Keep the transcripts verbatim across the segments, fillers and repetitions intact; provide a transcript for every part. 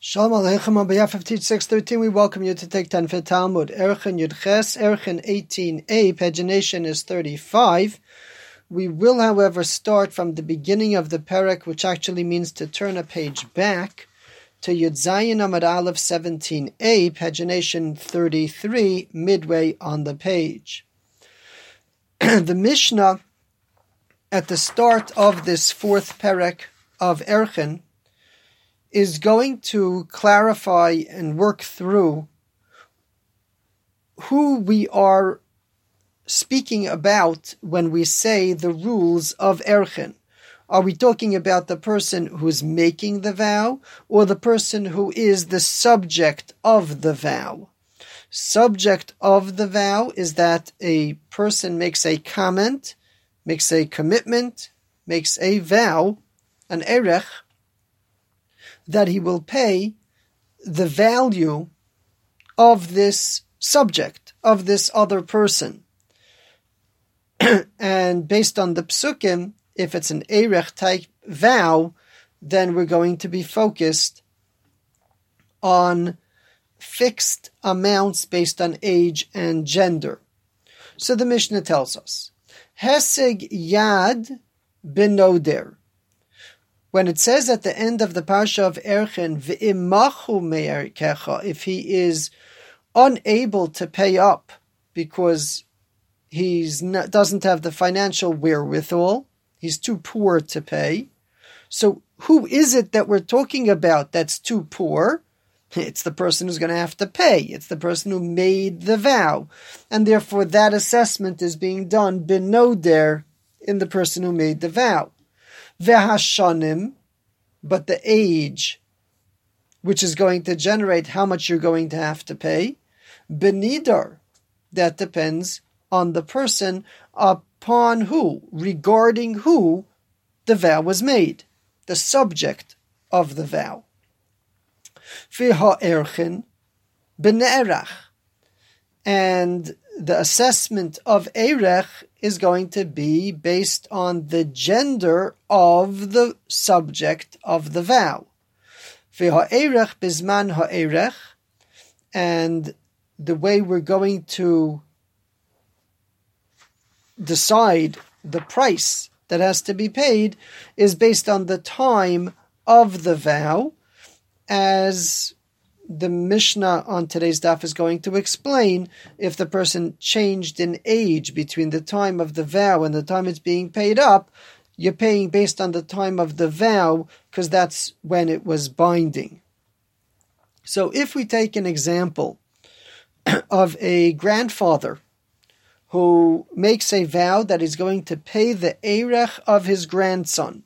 Shalom Aleichem. On behalf of Teach six thirteen, we welcome you to take ten for Talmud. Erchin Yud Ches, Erchin eighteen a, pagination is thirty-five. We will, however, start from the beginning of the perek, which actually means to turn a page back, to Yud Zayin Amud Aleph seventeen a, pagination thirty-three, midway on the page. The Mishnah, at the start of this fourth perek of Erchin, is going to clarify and work through who we are speaking about when we say the rules of Erchin. Are we talking about the person who's making the vow or the person who is the subject of the vow? Subject of the vow is that a person makes a comment, makes a commitment, makes a vow, an erech, that he will pay the value of this subject, of this other person. And based on the psukim, if it's an erech type vow, then we're going to be focused on fixed amounts based on age and gender. So the Mishnah tells us, Heseg Yad Benoder. When it says at the end of the Parsha of Erchin, V'imachu me'erkecha, if he is unable to pay up because he doesn't have the financial wherewithal, he's too poor to pay. So who is it that we're talking about that's too poor? It's the person who's going to have to pay. It's the person who made the vow. And therefore that assessment is being done benoder in the person who made the vow. Vehashanim, but the age, which is going to generate how much you're going to have to pay, benidar, that depends on the person upon who, regarding who the vow was made, the subject of the vow. V'ha'erchin b'ne'erach, and the assessment of erech is going to be based on the gender of the subject of the vow. V'ha'erech bizman ha'erech, and the way we're going to decide the price that has to be paid is based on the time of the vow, as the Mishnah on today's daf is going to explain. If the person changed in age between the time of the vow and the time it's being paid up, you're paying based on the time of the vow because that's when it was binding. So if we take an example of a grandfather who makes a vow that he's going to pay the erech of his grandson,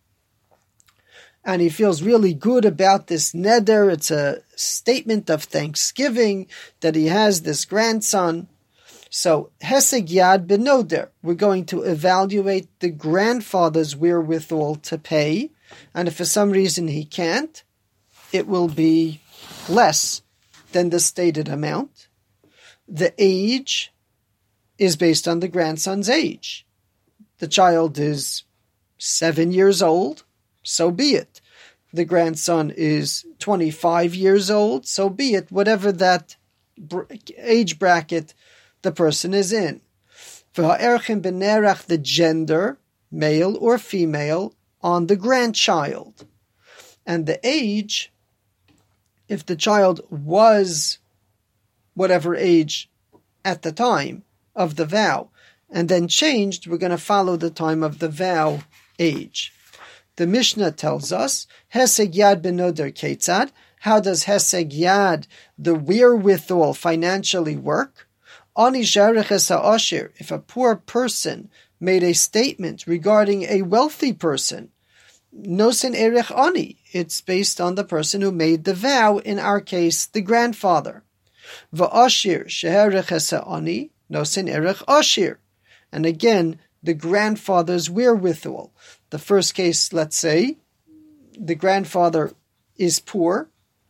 and he feels really good about this neder, it's a statement of thanksgiving that he has this grandson. So, Heseg Yad Benoder, we're going to evaluate the grandfather's wherewithal to pay, and if for some reason he can't, it will be less than the stated amount. The age is based on the grandson's age. The child is seven years old, so be it. The grandson is twenty-five years old, so be it, whatever that age bracket the person is in. V'ha'erchin b'nerach, the gender, male or female, on the grandchild. And the age, if the child was whatever age at the time of the vow, and then changed, we're going to follow the time of the vow age. The Mishnah tells us, Heseg Yad Benoder Ketzad, how does Heseg Yad, the wherewithal, financially work? Ani Shareches HaOshir, if a poor person made a statement regarding a wealthy person, Nosen Erech Ani, it's based on the person who made the vow, in our case, the grandfather. Va'ashir Shehereches HaAni, Nosen Erech Ashir, and again, the grandfather's wherewithal. The first case, let's say, the grandfather is poor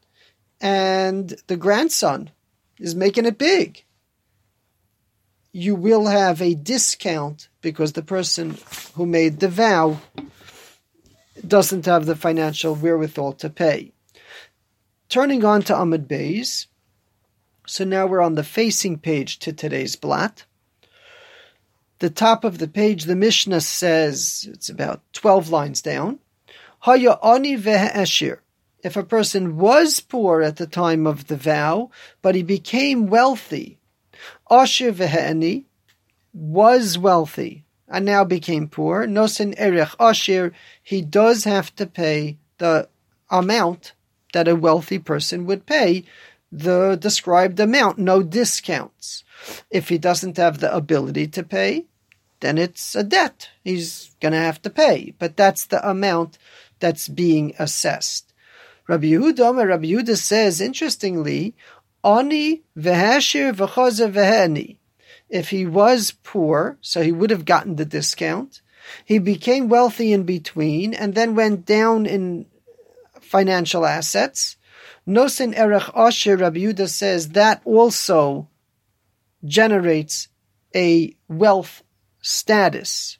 and the grandson is making it big. You will have a discount because the person who made the vow doesn't have the financial wherewithal to pay. Turning on to Amud Beis, so now we're on the facing page to today's blot. The top of the page, the Mishnah says, it's about twelve lines down, Haya ani ve'ashir. If a person was poor at the time of the vow, but he became wealthy, Ashir ve'ani, was wealthy, and now became poor, Nosin erech ashir, he does have to pay the amount that a wealthy person would pay, the described amount, no discounts. If he doesn't have the ability to pay, then it's a debt. He's going to have to pay. But that's the amount that's being assessed. Rabbi Yehuda, Rabbi Yehuda says, interestingly, Ani v'hashir v'chazer v'heni. If he was poor, so he would have gotten the discount, he became wealthy in between, and then went down in financial assets. Nosin erech asher, Rabbi Yehuda says, that also generates a wealth status.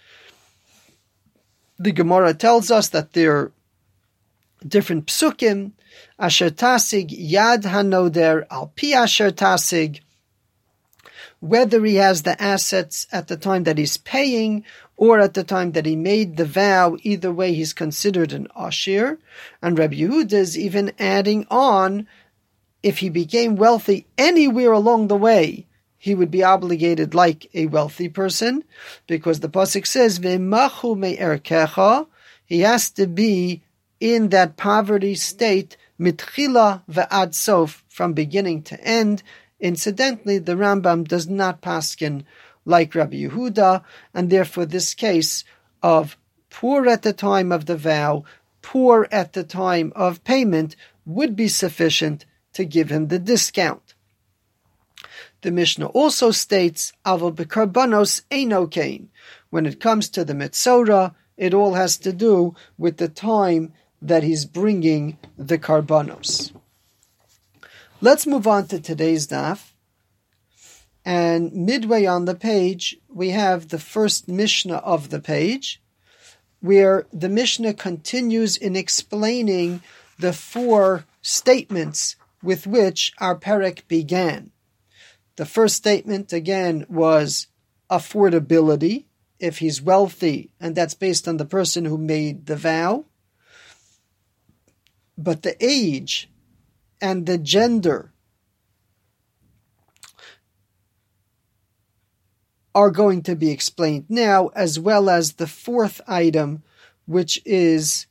The Gemara tells us that there are different psukim. Asher tasig yad hanoder al pi asher tasig. Whether he has the assets at the time that he's paying or at the time that he made the vow, either way he's considered an ashir. And Rabbi Yehuda is even adding on, if he became wealthy anywhere along the way, he would be obligated like a wealthy person, because the pasuk says, "V'machu me'erkecha," he has to be in that poverty state, mitchila ve'ad sof, from beginning to end. Incidentally, the Rambam does not paskin like Rabbi Yehuda, and therefore this case of poor at the time of the vow, poor at the time of payment, would be sufficient to give him the discount. The Mishnah also states, Aval b'karbanos eino kain. When it comes to the Metzora, it all has to do with the time that he's bringing the karbanos. Let's move on to today's daf. And midway on the page, we have the first Mishnah of the page, where the Mishnah continues in explaining the four statements with which our perek began. The first statement, again, was affordability, if he's wealthy, and that's based on the person who made the vow. But the age and the gender are going to be explained now, as well as the fourth item, which is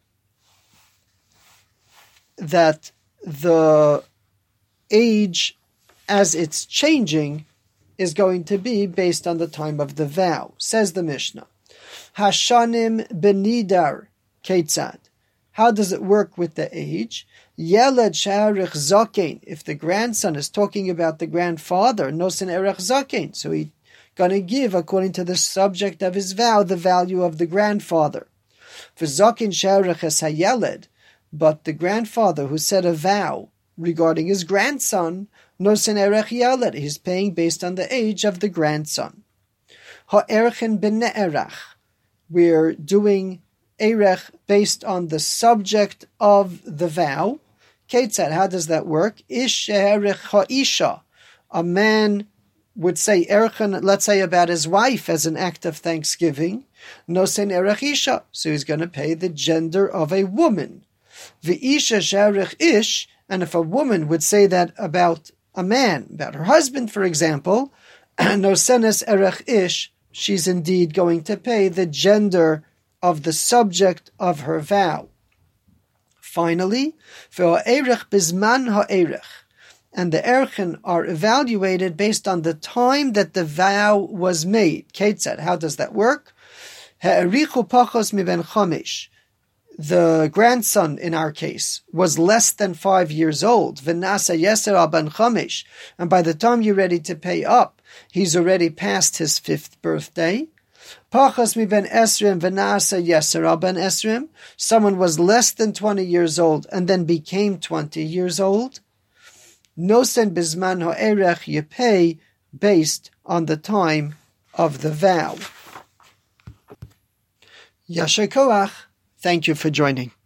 that the age, as it's changing, is going to be based on the time of the vow. Says the Mishnah, Hashanim benidar ketzad. How does it work with the age? Yeled she'arich zaken. If the grandson is talking about the grandfather, nosen erech zaken, so he's going to give, according to the subject of his vow, the value of the grandfather. For zaken she'arich es hayeled, but the grandfather who said a vow regarding his grandson, nosen erech yeled, he's paying based on the age of the grandson. Ha'erchen b'ne'erach, we're doing erech based on the subject of the vow. Ketzad, how does that work? Ish she'erech ha'isha. A man would say erchen, let's say about his wife, as an act of thanksgiving. Nosen erech isha, so he's going to pay the gender of a woman. V'isha she'erech ish, and if a woman would say that about a man, about her husband, for example, nosenes erech ish, she's indeed going to pay the gender of the subject of her vow. Finally, ve'ha'erech bizman ha'erech, and the erchen are evaluated based on the time that the vow was made. Ketzad, how does that work? Ha'erichu pachos miben chamesh. The grandson, in our case, was less than five years old. V'nasa yeser al ben chamesh, and by the time you're ready to pay up, he's already past his fifth birthday. Pachas mi ben esrim v'nasa yeser al ben esrim. Someone was less than twenty years old and then became twenty years old. Nosen bizman ha'erech, you pay based on the time of the vow. Yasher koach. Thank you for joining.